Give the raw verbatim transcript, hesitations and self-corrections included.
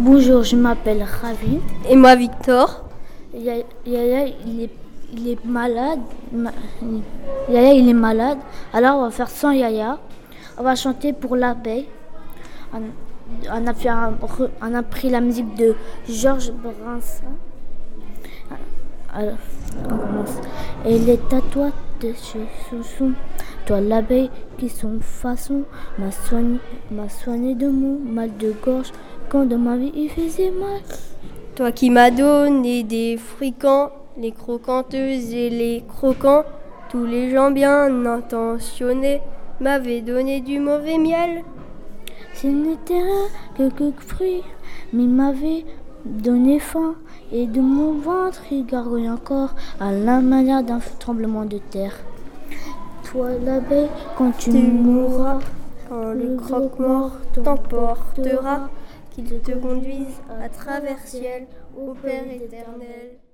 Bonjour, je m'appelle Ravi. Et moi, Victor. Yaya, Yaya, il est, il est malade. Ma- Yaya, il est malade. Alors, on va faire sans Yaya. On va chanter pour l'abeille. On, on, a fait un- on a pris la musique de Georges Brassens. Alors, on commence. Et les tatouages de chouchou, toi l'abeille qui sont façon, m'a soigné, m'a soigné de mon mal de gorge quand dans ma vie il faisait mal. Toi qui m'as donné des fricands, les croquanteuses et les croquants, tous les gens bien intentionnés m'avaient donné du mauvais miel. Ce n'était rien que quelques fruits, mais il m'avait donné faim. Et de mon ventre il gargouille encore à la manière d'un tremblement de terre. Toi l'abeille, quand tu Tu mourras, Quand le croque-mort t'emportera, qu'il te conduise à travers ciel au Père éternel.